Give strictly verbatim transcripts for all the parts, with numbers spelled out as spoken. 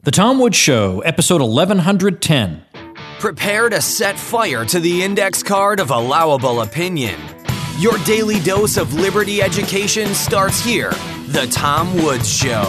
The Tom Woods Show, episode eleven ten. Prepare to set fire to the index card of allowable opinion. Your daily dose of liberty education starts here. The Tom Woods Show.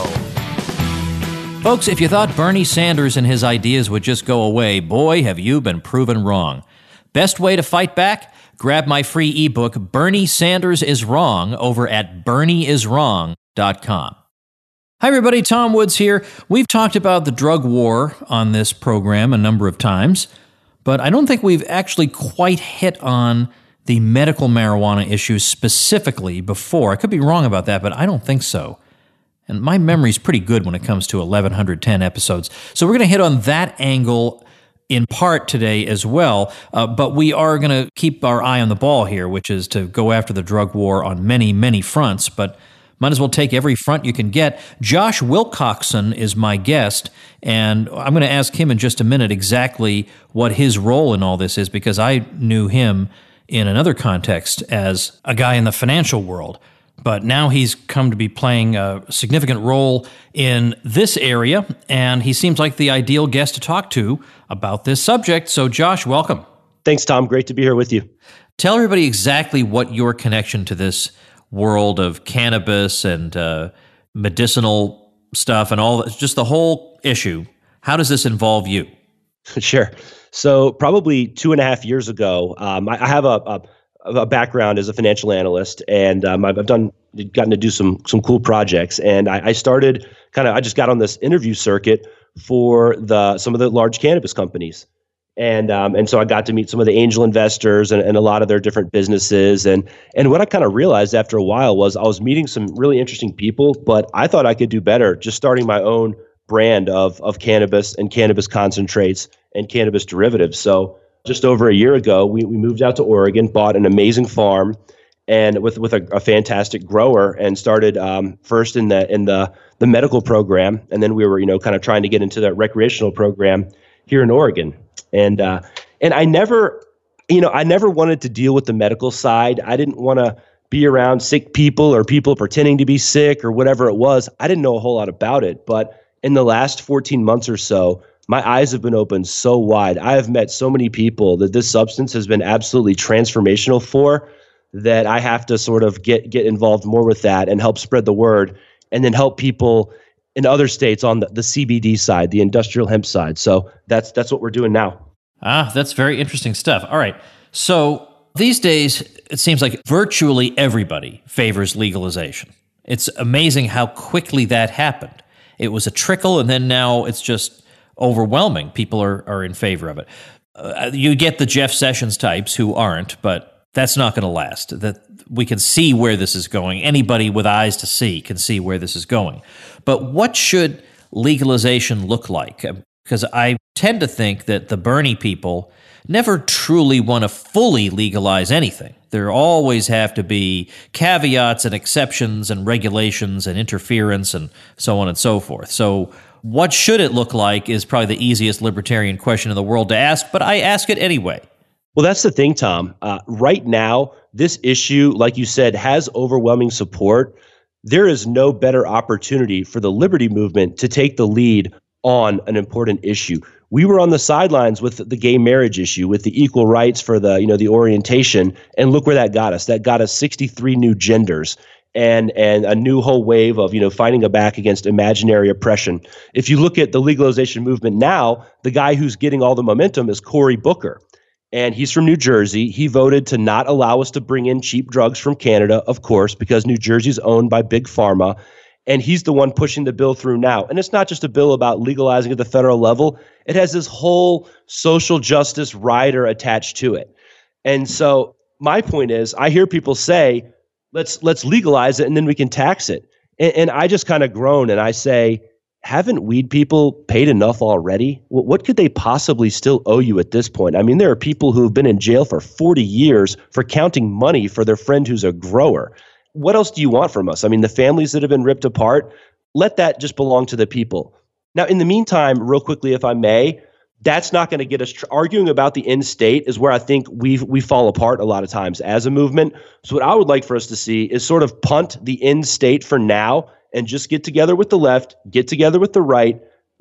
Folks, if you thought Bernie Sanders and his ideas would just go away, boy, have you been proven wrong. Best way to fight back? Grab my free ebook, Bernie Sanders is Wrong, over at bernie is wrong dot com. Hi, everybody. Tom Woods here. We've talked about the drug war on this program a number of times, but I don't think we've actually quite hit on the medical marijuana issue specifically before. I could be wrong about that, but I don't think so. And my memory's pretty good when it comes to eleven ten episodes. So we're going to hit on that angle in part today as well, uh, but we are going to keep our eye on the ball here, which is to go after the drug war on many, many fronts, but might as well take every front you can get. Josh Wilcoxon is my guest, and I'm going to ask him in just a minute exactly what his role in all this is, because I knew him in another context as a guy in the financial world. But now he's come to be playing a significant role in this area, and he seems like the ideal guest to talk to about this subject. So, Josh, welcome. Thanks, Tom. Great to be here with you. Tell everybody exactly what your connection to this world of cannabis and uh, medicinal stuff and all, just the whole issue. How does this involve you? Sure. So probably two and a half years ago, um, I, I have a, a, a background as a financial analyst, and um, I've, I've done gotten to do some some cool projects. And I, I started kind of I just got on this interview circuit for the some of the large cannabis companies. And um, and so I got to meet some of the angel investors and, and a lot of their different businesses. And and what I kind of realized after a while was I was meeting some really interesting people, but I thought I could do better just starting my own brand of of cannabis and cannabis concentrates and cannabis derivatives. So just over a year ago, we we moved out to Oregon, bought an amazing farm, and with with a, a fantastic grower, and started um, first in the in the the medical program, and then we were you know kind of trying to get into the recreational program here in Oregon. And uh, and I never, you know, I never wanted to deal with the medical side. I didn't want to be around sick people or people pretending to be sick or whatever it was. I didn't know a whole lot about it. But in the last fourteen months or so, my eyes have been opened so wide. I have met so many people that this substance has been absolutely transformational for, that I have to sort of get get involved more with that and help spread the word, and then help people in other states on the, the C B D side, the industrial hemp side. So that's that's what we're doing now. Ah, that's very interesting stuff. All right. So these days, it seems like virtually everybody favors legalization. It's amazing how quickly that happened. It was a trickle, and then now it's just overwhelming. People are, are in favor of it. Uh, you get the Jeff Sessions types who aren't, but that's not going to last. That we can see where this is going. Anybody with eyes to see can see where this is going. But what should legalization look like? Because I tend to think that the Bernie people never truly want to fully legalize anything. There always have to be caveats and exceptions and regulations and interference and so on and so forth. So what should it look like is probably the easiest libertarian question in the world to ask, but I ask it anyway. Well, that's the thing, Tom. Uh, right now, this issue, like you said, has overwhelming support. There is no better opportunity for the liberty movement to take the lead on an important issue. We were on the sidelines with the gay marriage issue, with the equal rights for the, you know, the orientation, and look where that got us. That got us sixty-three new genders and and a new whole wave of, you know, fighting back against imaginary oppression. If you look at the legalization movement now, the guy who's getting all the momentum is Cory Booker. And he's from New Jersey. He voted to not allow us to bring in cheap drugs from Canada, of course, because New Jersey's owned by Big Pharma. And he's the one pushing the bill through now. And it's not just a bill about legalizing at the federal level. It has this whole social justice rider attached to it. And so my point is, I hear people say, let's let's legalize it and then we can tax it. And, and I just kind of groan and I say, haven't weed people paid enough already? What, what could they possibly still owe you at this point? I mean, there are people who have been in jail for forty years for counting money for their friend who's a grower. What else do you want from us? I mean, the families that have been ripped apart, let that just belong to the people. Now, in the meantime, real quickly, if I may, that's not going to get us tr- arguing about the end state is where I think we we fall apart a lot of times as a movement. So what I would like for us to see is sort of punt the end state for now and just get together with the left, get together with the right.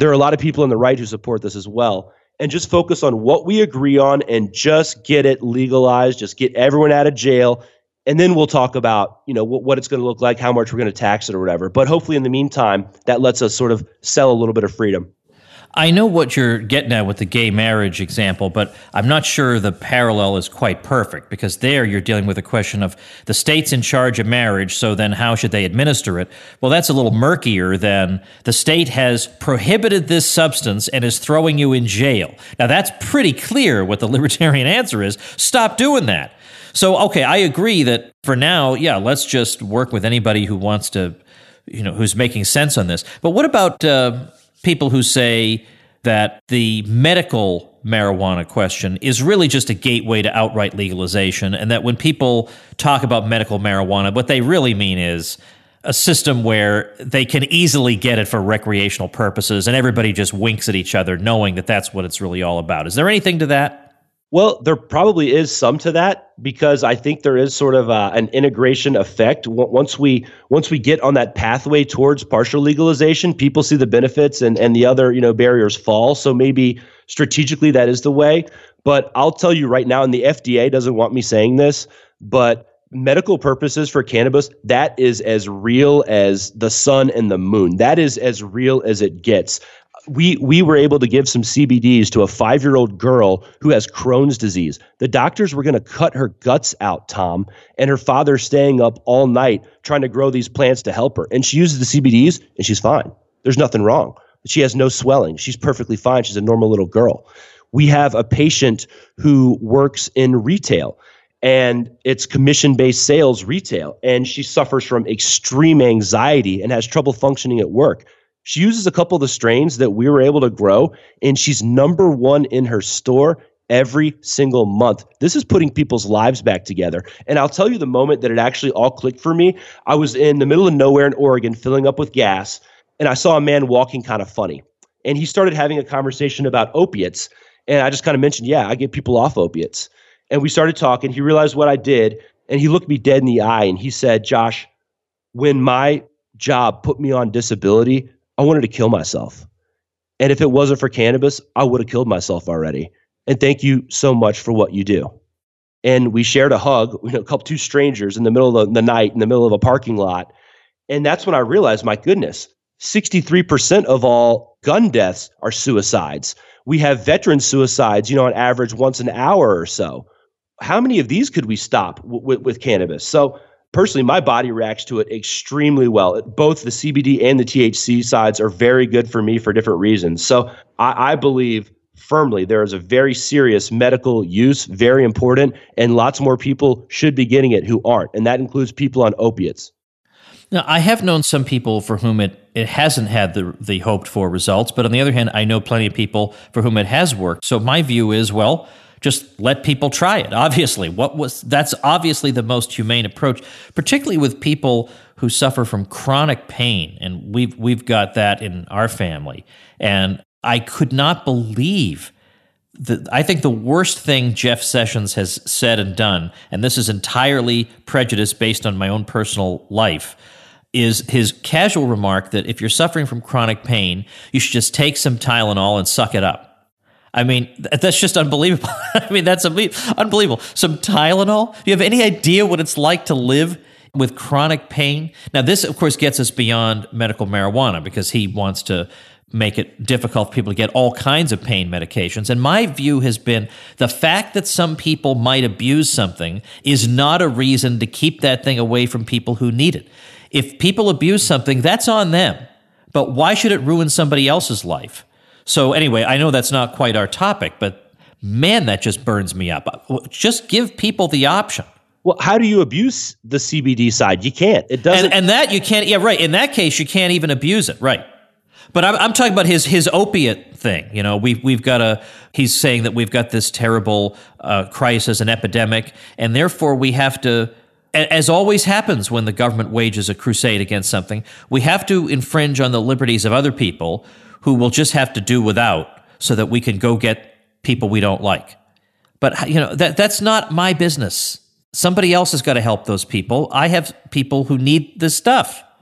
There are a lot of people on the right who support this as well. And just focus on what we agree on and just get it legalized, just get everyone out of jail. And then we'll talk about, you know, what, what it's going to look like, how much we're going to tax it or whatever. But hopefully in the meantime, that lets us sort of sell a little bit of freedom. I know what you're getting at with the gay marriage example, but I'm not sure the parallel is quite perfect, because there you're dealing with a question of the state's in charge of marriage, so then how should they administer it? Well, that's a little murkier than the state has prohibited this substance and is throwing you in jail. Now, that's pretty clear what the libertarian answer is. Stop doing that. So, okay, I agree that for now, yeah, let's just work with anybody who wants to, you know, who's making sense on this. But what about uh, people who say that the medical marijuana question is really just a gateway to outright legalization, and that when people talk about medical marijuana, what they really mean is a system where they can easily get it for recreational purposes, and everybody just winks at each other knowing that that's what it's really all about. Is there anything to that? Well, there probably is some to that, because I think there is sort of a, an integration effect. Once we once we get on that pathway towards partial legalization, people see the benefits and, and the other, you know, barriers fall. So maybe strategically that is the way. But I'll tell you right now, and the F D A doesn't want me saying this, but medical purposes for cannabis, that is as real as the sun and the moon. That is as real as it gets. We we were able to give some C B Ds to a five-year-old girl who has Crohn's disease. The doctors were going to cut her guts out, Tom, and her father's staying up all night trying to grow these plants to help her. And she uses the C B Ds, and she's fine. There's nothing wrong. She has no swelling. She's perfectly fine. She's a normal little girl. We have a patient who works in retail, and it's commission-based sales retail, and she suffers from extreme anxiety and has trouble functioning at work. She uses a couple of the strains that we were able to grow, and she's number one in her store every single month. This is putting people's lives back together. And I'll tell you the moment that it actually all clicked for me. I was in the middle of nowhere in Oregon filling up with gas, and I saw a man walking kind of funny. And he started having a conversation about opiates. And I just kind of mentioned, yeah, I get people off opiates. And we started talking. He realized what I did, and he looked me dead in the eye, and he said, Josh, when my job put me on disability, I wanted to kill myself. And if it wasn't for cannabis, I would have killed myself already. And thank you so much for what you do. And we shared a hug, you know, a couple, two strangers in the middle of the night, in the middle of a parking lot. And that's when I realized, my goodness, sixty-three percent of all gun deaths are suicides. We have veteran suicides, you know, on average once an hour or so. How many of these could we stop w- with, with cannabis? So personally, my body reacts to it extremely well. Both the C B D and the T H C sides are very good for me for different reasons. So I, I believe firmly there is a very serious medical use, very important, and lots more people should be getting it who aren't. And that includes people on opiates. Now, I have known some people for whom it, it hasn't had the the hoped for results, but on the other hand, I know plenty of people for whom it has worked. So my view is, well, just let people try it. Obviously, what was that's obviously the most humane approach, particularly with people who suffer from chronic pain, and we've we've got that in our family. And I could not believe that. I think the worst thing Jeff Sessions has said and done, and this is entirely prejudice based on my own personal life, is his casual remark that if you're suffering from chronic pain, you should just take some Tylenol and suck it up. I mean, that's just unbelievable. I mean, that's unbelievable. Some Tylenol? Do you have any idea what it's like to live with chronic pain? Now, this, of course, gets us beyond medical marijuana, because he wants to make it difficult for people to get all kinds of pain medications. And my view has been the fact that some people might abuse something is not a reason to keep that thing away from people who need it. If people abuse something, that's on them. But why should it ruin somebody else's life? So anyway, I know that's not quite our topic, but man, that just burns me up. Just give people the option. Well, how do you abuse the C B D side? You can't. It doesn't. And, and that you can't. Yeah, right. In that case, you can't even abuse it. Right. But I'm, I'm talking about his his opiate thing. You know, we've we've got a. He's saying that we've got this terrible uh, crisis, an epidemic, and therefore we have to. As always happens when the government wages a crusade against something, we have to infringe on the liberties of other people who will just have to do without, so that we can go get people we don't like. But, you know, that that's not my business. Somebody else has got to help those people. I have people who need this stuff.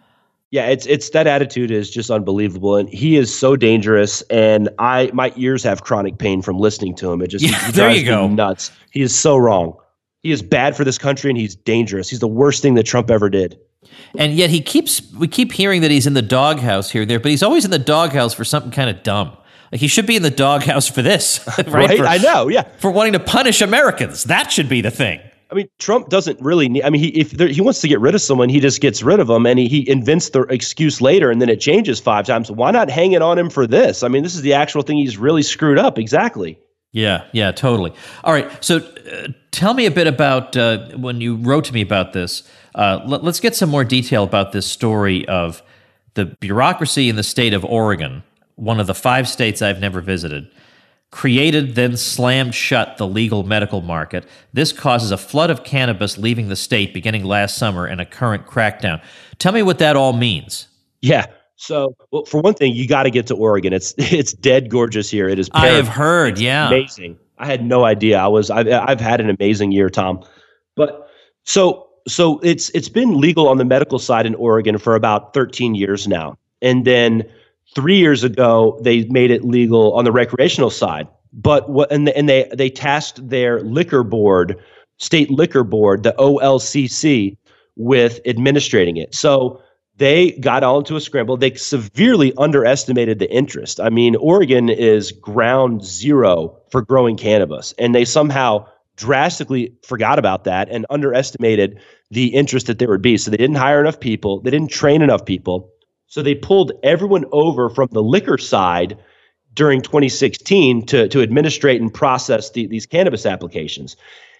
Yeah, it's it's that attitude is just unbelievable, and he is so dangerous. And I my ears have chronic pain from listening to him. It just Yeah, he there drives you go. me nuts. He is so wrong. He is bad for this country, and he's dangerous. He's the worst thing that Trump ever did. And yet he keeps we keep hearing that he's in the doghouse here and there, but he's always in the doghouse for something kind of dumb. Like he should be in the doghouse for this, right? Right? For, I know. Yeah. For wanting to punish Americans. That should be the thing. I mean, Trump doesn't really need, I mean, he, if there, he wants to get rid of someone, he just gets rid of them, and he, he invents the excuse later, and then it changes five times. Why not hang it on him for this? I mean, this is the actual thing he's really screwed up. Exactly. Yeah, yeah, totally. All right, so uh, tell me a bit about uh, when you wrote to me about this. Uh, let, let's get some more detail about this story of the bureaucracy in the state of Oregon, one of the five states I've never visited. Created, then slammed shut the legal medical market. This causes a flood of cannabis leaving the state beginning last summer and a current crackdown. Tell me what that all means. Yeah. So, well, for one thing, you got to get to Oregon. It's it's dead gorgeous here. It is. I have heard. It's yeah, amazing. I had no idea. I was. I've I've had an amazing year, Tom. But so so it's it's been legal on the medical side in Oregon for about thirteen years now, and then three years ago, they made it legal on the recreational side. But what and, the, and they they tasked their liquor board, state liquor board, the O L C C, with administrating it. So they got all into a scramble. They severely underestimated the interest. I mean, Oregon is ground zero for growing cannabis, and they somehow drastically forgot about that and underestimated the interest that there would be. So they didn't hire enough people. They didn't train enough people. So they pulled everyone over from the liquor side during twenty sixteen to, to administrate and process the, these cannabis applications.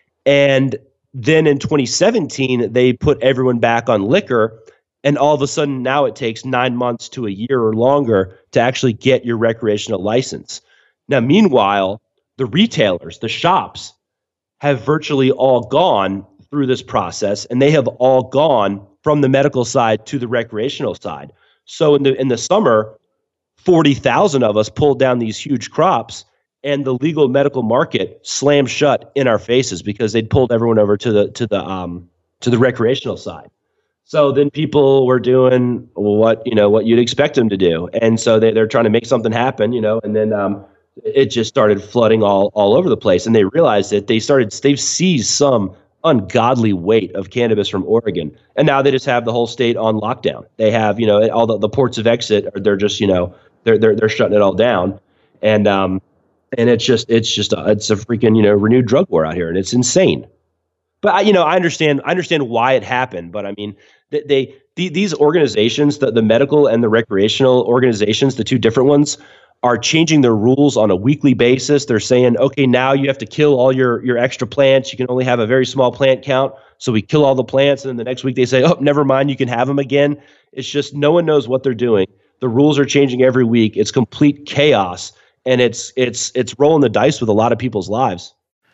And then in twenty seventeen, they put everyone back on liquor. And all of a sudden, now it takes nine months to a year or longer to actually get your recreational license. Now, meanwhile, the retailers, the shops, have virtually all gone through this process, and they have all gone from the medical side to the recreational side. So in the in the summer, forty thousand of us pulled down these huge crops, and the legal medical market slammed shut in our faces because they'd pulled everyone over to the to the um to the recreational side. So then people were doing what you know what you'd expect them to do, and so they they're trying to make something happen, you know, and then um it just started flooding all all over the place, and they realized that they started they've seized some ungodly weight of cannabis from Oregon. And now they just have the whole state on lockdown. They have, you know, all the, the ports of exit, or they're just, you know, they're, they're, they're shutting it all down. And, um, and it's just, it's just, a, it's a freaking, you know, renewed drug war out here, and it's insane. But I, you know, I understand, I understand why it happened, but I mean, they, they the, these organizations, the, the medical and the recreational organizations, the two different ones, are changing their rules on a weekly basis. They're saying, okay, now you have to kill all your, your extra plants. You can only have a very small plant count. So we kill all the plants. And then the next week they say, oh, never mind, you can have them again. It's just no one knows what they're doing. The rules are changing every week. It's complete chaos. And it's it's it's rolling the dice with a lot of people's lives.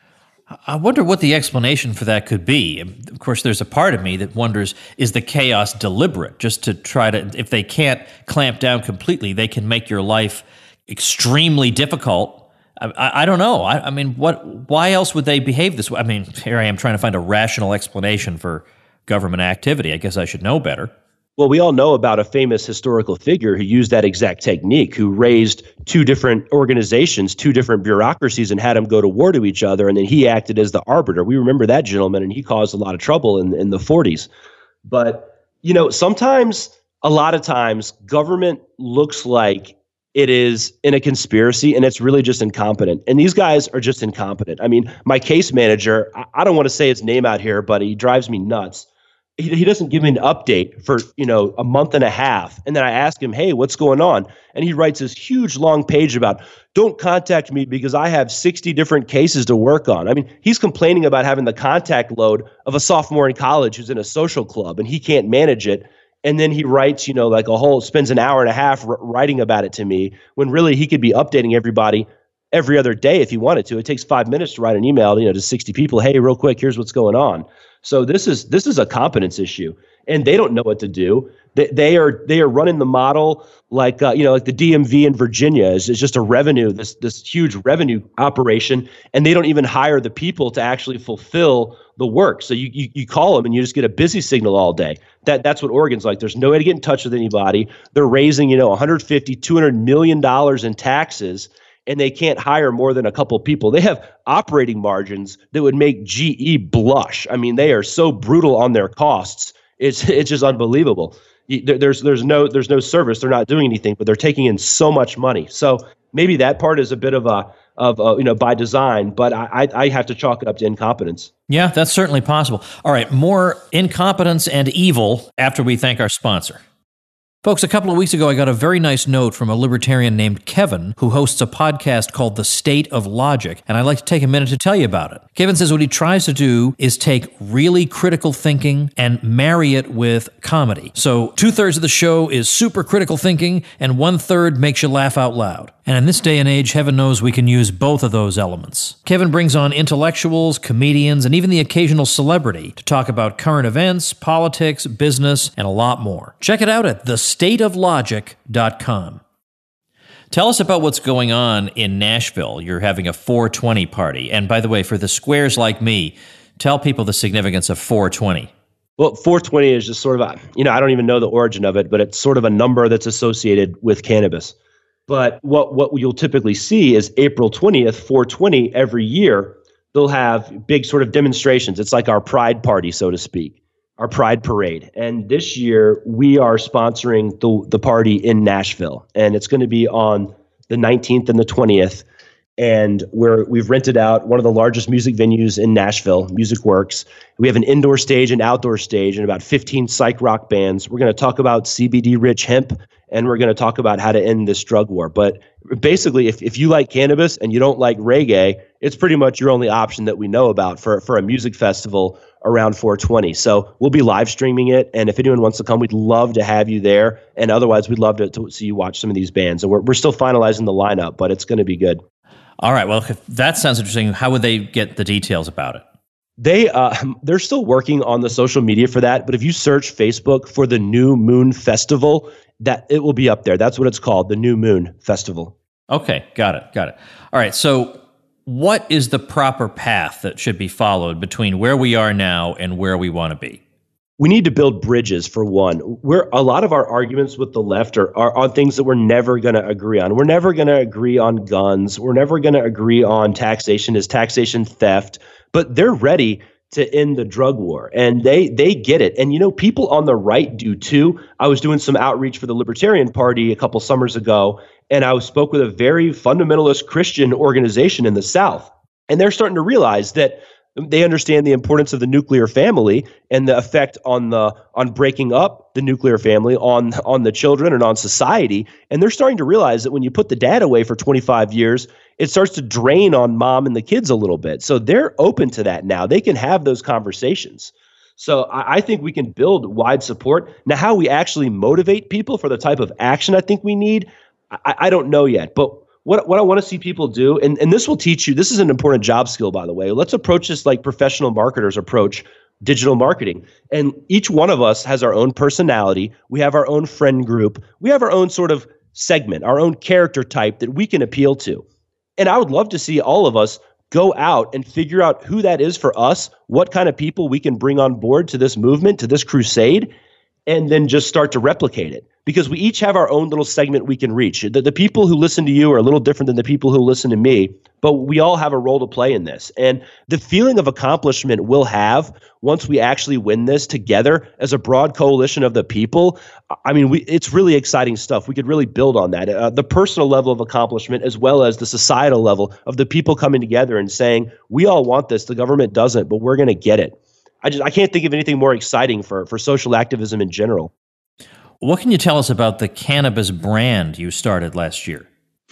I wonder what the explanation for that could be. Of course, there's a part of me that wonders, is the chaos deliberate? Just to try to, if they can't clamp down completely, they can make your life extremely difficult. I, I, I don't know. I, I mean, what? Why else would they behave this way? I mean, here I am trying to find a rational explanation for government activity. I guess I should know better. Well, we all know about a famous historical figure who used that exact technique, who raised two different organizations, two different bureaucracies, and had them go to war to each other, and then he acted as the arbiter. We remember that gentleman, and he caused a lot of trouble in, in the forties. But, you know, sometimes, a lot of times, government looks like it is in a conspiracy, and it's really just incompetent. And these guys are just incompetent. I mean, my case manager, I, I don't want to say his name out here, but he drives me nuts. He, he doesn't give me an update for, you know, a month and a half. And then I ask him, hey, what's going on? And he writes this huge long page about, don't contact me because I have sixty different cases to work on. I mean, he's complaining about having the contact load of a sophomore in college who's in a social club, and he can't manage it. And then he writes, you know, like a whole, spends an hour and a half r- writing about it to me, when really he could be updating everybody every other day if he wanted to. It takes five minutes to write an email, you know, to sixty people. Hey, real quick, here's what's going on. So this is this is a competence issue, and they don't know what to do. They, they are they are running the model like uh, you know like the D M V in Virginia is, is just a revenue this this huge revenue operation, and they don't even hire the people to actually fulfill the work. So you, you you call them and you just get a busy signal all day. That that's what Oregon's like. There's no way to get in touch with anybody. They're raising you know one hundred fifty, two hundred million dollars in taxes, and they can't hire more than a couple people. They have operating margins that would make G E blush. I mean, they are so brutal on their costs. It's it's just unbelievable. There's there's no there's no service. They're not doing anything, but they're taking in so much money. So maybe that part is a bit of a of a, you know by design, but I I have to chalk it up to incompetence. Yeah, that's certainly possible. All right, more incompetence and evil after we thank our sponsor. Folks, a couple of weeks ago, I got a very nice note from a libertarian named Kevin, who hosts a podcast called The State of Logic, and I'd like to take a minute to tell you about it. Kevin says what he tries to do is take really critical thinking and marry it with comedy. So two-thirds of the show is super critical thinking, and one-third makes you laugh out loud. And in this day and age, heaven knows we can use both of those elements. Kevin brings on intellectuals, comedians, and even the occasional celebrity to talk about current events, politics, business, and a lot more. Check it out at the state of logic dot com. Tell us about what's going on in Nashville. You're having a four twenty party. And by the way, for the squares like me, tell people the significance of four twenty. Well, four twenty is just sort of a, you know, I don't even know the origin of it, but it's sort of a number that's associated with cannabis. But what, what you'll typically see is April twentieth, four twenty, every year, they'll have big sort of demonstrations. It's like our pride party, so to speak, our pride parade. And this year, we are sponsoring the, the party in Nashville. And it's going to be on the nineteenth and the twentieth. And we're, we've rented out one of the largest music venues in Nashville, Music Works. We have an indoor stage and outdoor stage and about fifteen psych rock bands. We're going to talk about C B D-rich hemp, and we're going to talk about how to end this drug war. But basically, if, if you like cannabis and you don't like reggae, it's pretty much your only option that we know about for, for a music festival around four twenty. So we'll be live streaming it. And if anyone wants to come, we'd love to have you there. And otherwise, we'd love to, to see you watch some of these bands. And we're, we're still finalizing the lineup, but it's going to be good. All right. Well, if that sounds interesting. How would they get the details about it? They, uh, they're still working on the social media for that. But if you search Facebook for the New Moon Festival, that it will be up there. That's what it's called, the New Moon Festival. Okay. Got it. Got it. All right. So what is the proper path that should be followed between where we are now and where we want to be? We need to build bridges, for one. We're, a lot of our arguments with the left are, are on things that we're never going to agree on. We're never going to agree on guns. We're never going to agree on taxation. Is taxation theft? But they're ready to end the drug war, and they they get it. And, you know, people on the right do too. I was doing some outreach for the Libertarian Party a couple summers ago, and I spoke with a very fundamentalist Christian organization in the South. And they're starting to realize that they understand the importance of the nuclear family and the effect on the on breaking up the nuclear family on on the children and on society. And they're starting to realize that when you put the dad away for twenty-five years, it starts to drain on mom and the kids a little bit. So they're open to that now. They can have those conversations. So I, I think we can build wide support. Now, how we actually motivate people for the type of action I think we need, I, I don't know yet. But What what I want to see people do, and, and this will teach you, this is an important job skill, by the way. Let's approach this like professional marketers approach digital marketing. And each one of us has our own personality. We have our own friend group. We have our own sort of segment, our own character type that we can appeal to. And I would love to see all of us go out and figure out who that is for us, what kind of people we can bring on board to this movement, to this crusade, and then just start to replicate it. Because we each have our own little segment we can reach. The, the people who listen to you are a little different than the people who listen to me, but we all have a role to play in this. And the feeling of accomplishment we'll have once we actually win this together as a broad coalition of the people, I mean, we, it's really exciting stuff. We could really build on that. Uh, the personal level of accomplishment as well as the societal level of the people coming together and saying, we all want this, the government doesn't, but we're going to get it. I just I can't think of anything more exciting for, for social activism in general. What can you tell us about the cannabis brand you started last year?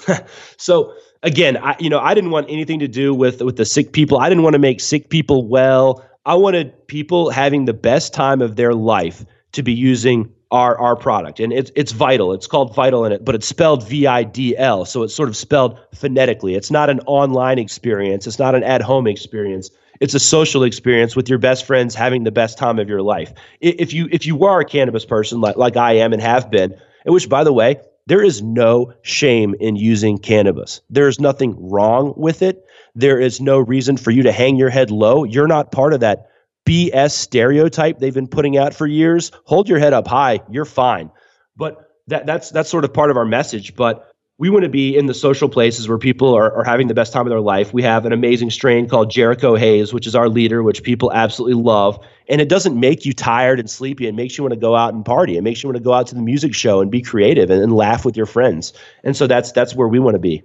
So again, I, you know, I didn't want anything to do with, with the sick people. I didn't want to make sick people well. I wanted people having the best time of their life to be using our our product. And it's it's Vital. It's called Vital in it, but it's spelled V I D L. So it's sort of spelled phonetically. It's not an online experience. It's not an at-home experience. it's a social experience with your best friends having the best time of your life. If you if you are a cannabis person like, like I am and have been, and which, by the way, there is no shame in using cannabis. There is nothing wrong with it. There is no reason for you to hang your head low. You're not part of that B S stereotype they've been putting out for years. Hold your head up high. You're fine. But that that's that's sort of part of our message. But we want to be in the social places where people are, are having the best time of their life. We have an amazing strain called Jericho Haze, which is our leader, which people absolutely love. And it doesn't make you tired and sleepy. It makes you want to go out and party. It makes you want to go out to the music show and be creative and, and laugh with your friends. And so that's that's where we want to be.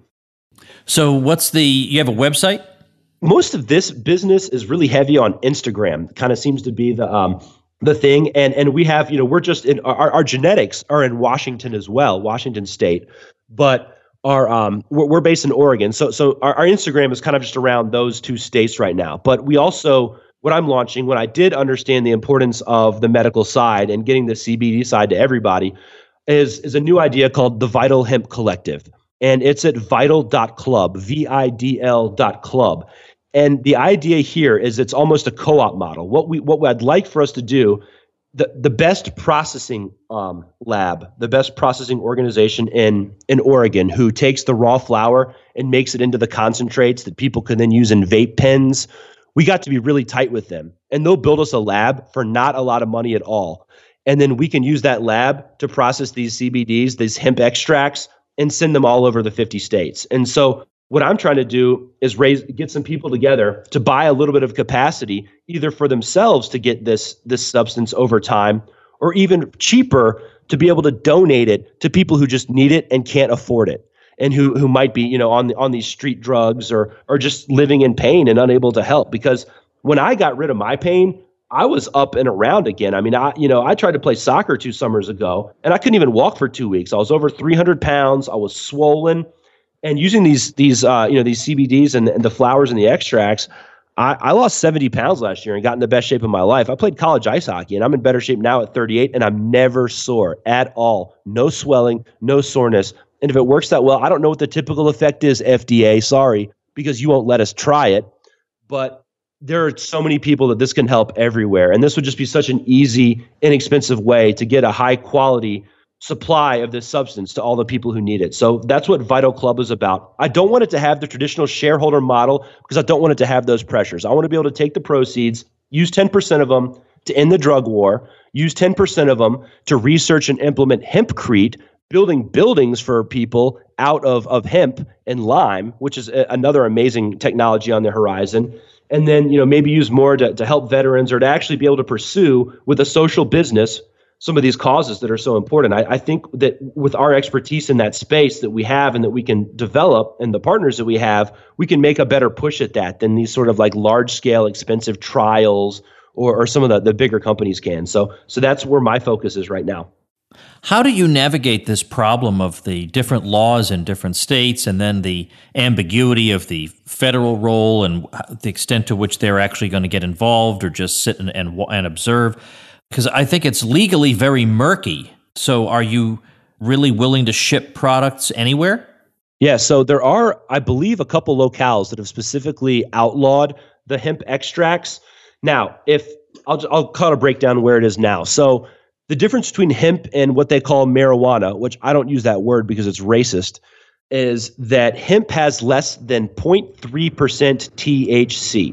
So what's the, you have a website? Most of this business is really heavy on Instagram. Kind of seems to be the um, the thing. And and we have, you know, we're just in, our, our genetics are in Washington as well, Washington State. But our um, we're, we're based in Oregon. So so our, our Instagram is kind of just around those two states right now. But we also, what I'm launching, when I did understand the importance of the medical side and getting the C B D side to everybody, is, is a new idea called the Vital Hemp Collective. And it's at vital dot club, V I D L dot club. And the idea here is it's almost a co-op model. What we what I'd like for us to do, the, the best processing um, lab, the best processing organization in, in Oregon who takes the raw flower and makes it into the concentrates that people can then use in vape pens, we got to be really tight with them. And they'll build us a lab for not a lot of money at all. And then we can use that lab to process these C B Ds, these hemp extracts, and send them all over the fifty states. And so what I'm trying to do is raise, get some people together to buy a little bit of capacity, either for themselves to get this, this substance over time, or even cheaper to be able to donate it to people who just need it and can't afford it, and who who might be, you know, on the, on these street drugs or or just living in pain and unable to help. Because when I got rid of my pain, I was up and around again. I mean, I, you know, I tried to play soccer two summers ago and I couldn't even walk for two weeks. I was over three hundred pounds. I was swollen, and using these, these, uh, you know, these C B Ds and, and the flowers and the extracts, I, I lost seventy pounds last year and got in the best shape of my life. I played college ice hockey and I'm in better shape now at thirty-eight, and I'm never sore at all. No swelling, no soreness. And if it works that well, I don't know what the typical effect is, F D A, sorry, because you won't let us try it. But there are so many people that this can help everywhere. And this would just be such an easy, inexpensive way to get a high quality supply of this substance to all the people who need it. So that's what Vital Club is about. I don't want it to have the traditional shareholder model because I don't want it to have those pressures. I want to be able to take the proceeds, use ten percent of them to end the drug war, use ten percent of them to research and implement hempcrete, building buildings for people out of, of hemp and lime, which is a, another amazing technology on the horizon. And then, you know, maybe use more to, to help veterans or to actually be able to pursue with a social business some of these causes that are so important. I, I think that with our expertise in that space that we have and that we can develop and the partners that we have, we can make a better push at that than these sort of like large scale expensive trials or, or some of the, the bigger companies can. So, so that's where my focus is right now. How do you navigate this problem of the different laws in different states and then the ambiguity of the federal role and the extent to which they're actually going to get involved or just sit and, and, and observe? Because I think it's legally very murky. So are you really willing to ship products anywhere? Yeah, so there are, I believe, a couple locales that have specifically outlawed the hemp extracts. Now, if I'll, I'll kind of break down where it is now. So the difference between hemp and what they call marijuana, which I don't use that word because it's racist, is that hemp has less than zero point three percent T H C.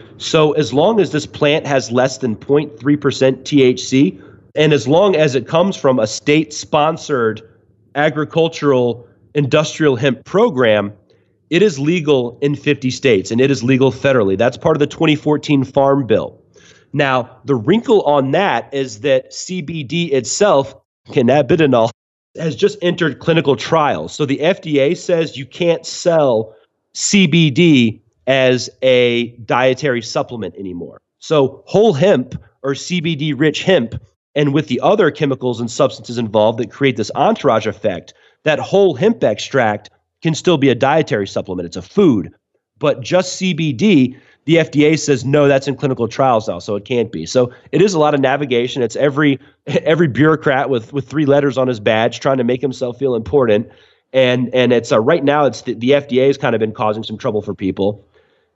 So as long as this plant has less than zero point three percent T H C, and as long as it comes from a state-sponsored agricultural industrial hemp program, it is legal in fifty states, and it is legal federally. That's part of the twenty fourteen Farm Bill. Now, the wrinkle on that is that C B D itself, cannabidinol, has just entered clinical trials. So the F D A says you can't sell C B D as a dietary supplement anymore. So whole hemp or C B D-rich hemp, and with the other chemicals and substances involved that create this entourage effect, that whole hemp extract can still be a dietary supplement. It's a food. But just C B D, the F D A says, no, that's in clinical trials now, so it can't be. So it is a lot of navigation. It's every every bureaucrat with, with three letters on his badge trying to make himself feel important. And and it's uh, right now, it's the, the F D A has kind of been causing some trouble for people.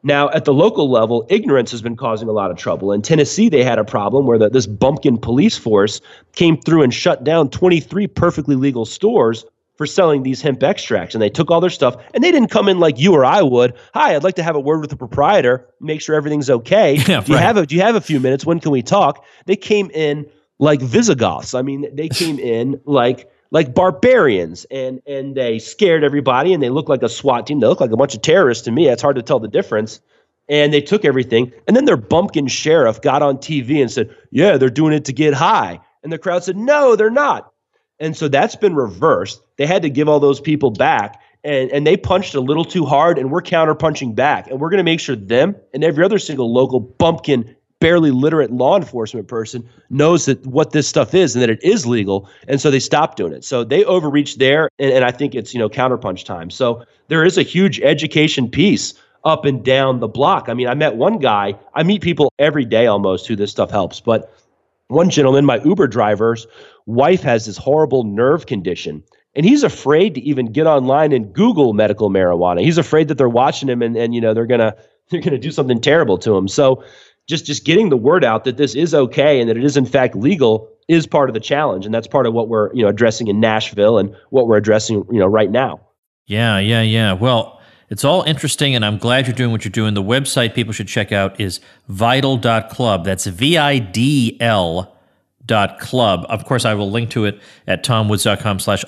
Now, at the local level, ignorance has been causing a lot of trouble. In Tennessee, they had a problem where the, this bumpkin police force came through and shut down twenty-three perfectly legal stores for selling these hemp extracts. And they took all their stuff, and they didn't come in like you or I would. Hi, I'd like to have a word with the proprietor, make sure everything's okay. Yeah, do you right. have a, do you have a few minutes? When can we talk? They came in like Visigoths. I mean, they came in like like barbarians, and and they scared everybody, and they looked like a SWAT team. They looked like a bunch of terrorists to me. It's hard to tell the difference. And they took everything, and then their bumpkin sheriff got on T V and said, yeah, they're doing it to get high. And the crowd said, no, they're not. And so that's been reversed. They had to give all those people back, and, and they punched a little too hard, and we're counter-punching back. And we're going to make sure them and every other single local bumpkin, barely literate law enforcement person knows that what this stuff is and that it is legal. And so they stopped doing it. So they overreached there, and, and I think it's, you know, counterpunch time. So there is a huge education piece up and down the block. I mean, I met one guy, I meet people every day almost who this stuff helps, but one gentleman, my Uber driver's wife, has this horrible nerve condition, and he's afraid to even get online and Google medical marijuana. He's afraid that they're watching him and, and you know, they're gonna they're gonna do something terrible to him. So just just getting the word out that this is okay and that it is in fact legal is part of the challenge, and that's part of what we're, you know, addressing in Nashville and what we're addressing, you know, right now. Yeah, yeah, yeah. Well, it's all interesting, and I'm glad you're doing what you're doing. The website people should check out is vidal dot club. That's V I D L dot club. Of course, I will link to it at tomwoods.com slash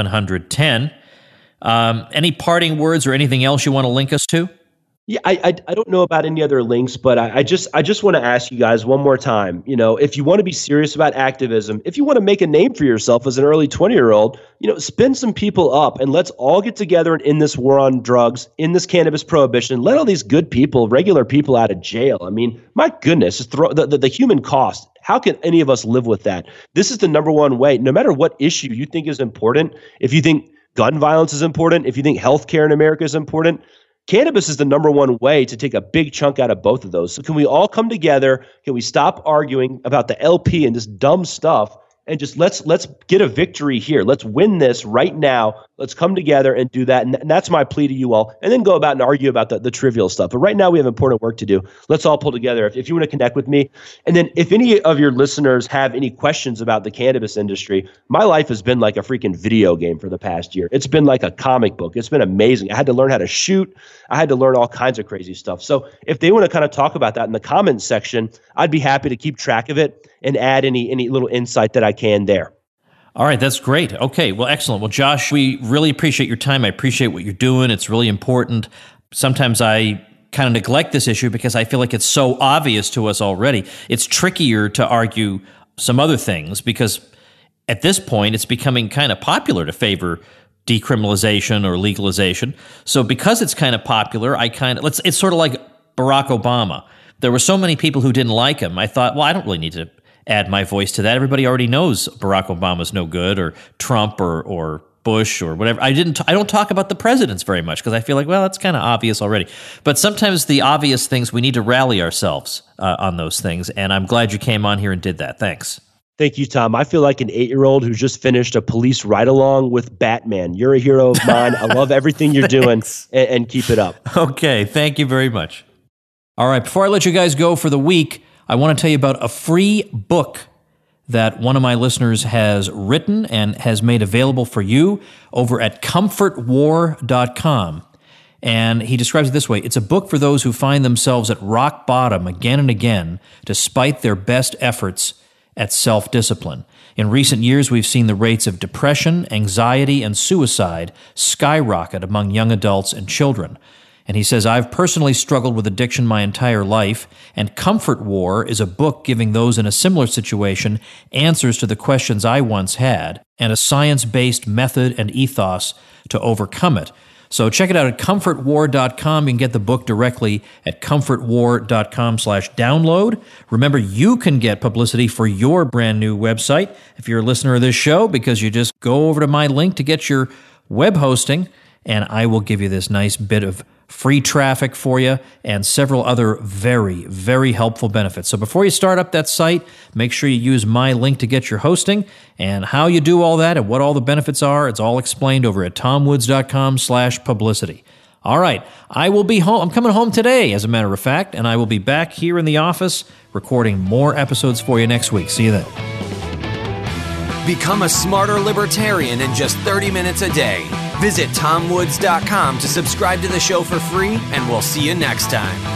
1110. Um, any parting words or anything else you want to link us to? Yeah, I, I I don't know about any other links, but I, I just I just want to ask you guys one more time. You know, if you want to be serious about activism, if you want to make a name for yourself as an early twenty-year-old, you know, spin some people up and let's all get together and end this war on drugs, in this cannabis prohibition. Let all these good people, regular people, out of jail. I mean, my goodness, just throw the, the, the human cost. How can any of us live with that? This is the number one way. No matter what issue you think is important, if you think gun violence is important, if you think healthcare in America is important, cannabis is the number one way to take a big chunk out of both of those. So can we all come together? Can we stop arguing about the L P and this dumb stuff, and just let's let's get a victory here. Let's win this right now. Let's come together and do that. And, and that's my plea to you all. And then go about and argue about the, the trivial stuff. But right now we have important work to do. Let's all pull together. If, if you want to connect with me. And then if any of your listeners have any questions about the cannabis industry, my life has been like a freaking video game for the past year. It's been like a comic book. It's been amazing. I had to learn how to shoot. I had to learn all kinds of crazy stuff. So if they want to kind of talk about that in the comments section, I'd be happy to keep track of it and add any any little insight that I can there. All right, that's great. Okay, well, excellent. Well, Josh, we really appreciate your time. I appreciate what you're doing. It's really important. Sometimes I kind of neglect this issue because I feel like it's so obvious to us already. It's trickier to argue some other things because at this point, it's becoming kind of popular to favor decriminalization or legalization. So because it's kind of popular, I kind of, let's, it's sort of like Barack Obama. There were so many people who didn't like him. I thought, well, I don't really need to add my voice to that. Everybody already knows Barack Obama's no good, or Trump, or or Bush, or whatever. I didn't. I don't talk about the presidents very much because I feel like, well, that's kind of obvious already. But sometimes the obvious things, we need to rally ourselves uh, on those things. And I'm glad you came on here and did that. Thanks. Thank you, Tom. I feel like an eight-year-old who just finished a police ride-along with Batman. You're a hero of mine. I love everything you're doing, and, and keep it up. Okay, thank you very much. All right, before I let you guys go for the week, I want to tell you about a free book that one of my listeners has written and has made available for you over at comfort war dot com. And he describes it this way: it's a book for those who find themselves at rock bottom again and again, despite their best efforts at self-discipline. In recent years, we've seen the rates of depression, anxiety, and suicide skyrocket among young adults and children. And he says, I've personally struggled with addiction my entire life, and Comfort War is a book giving those in a similar situation answers to the questions I once had, and a science-based method and ethos to overcome it. So check it out at comfort war dot com. You can get the book directly at comfort war dot com slash download. Remember, you can get publicity for your brand new website if you're a listener of this show, because you just go over to my link to get your web hosting, and I will give you this nice bit of free traffic for you and several other very, very helpful benefits. So before you start up that site, make sure you use my link to get your hosting. And how you do all that and what all the benefits are, it's all explained over at tomwoods dot com slash publicity. All right. I will be home. I'm coming home today, as a matter of fact, and I will be back here in the office recording more episodes for you next week. See you then. Become a smarter libertarian in just thirty minutes a day. Visit tom woods dot com to subscribe to the show for free, and we'll see you next time.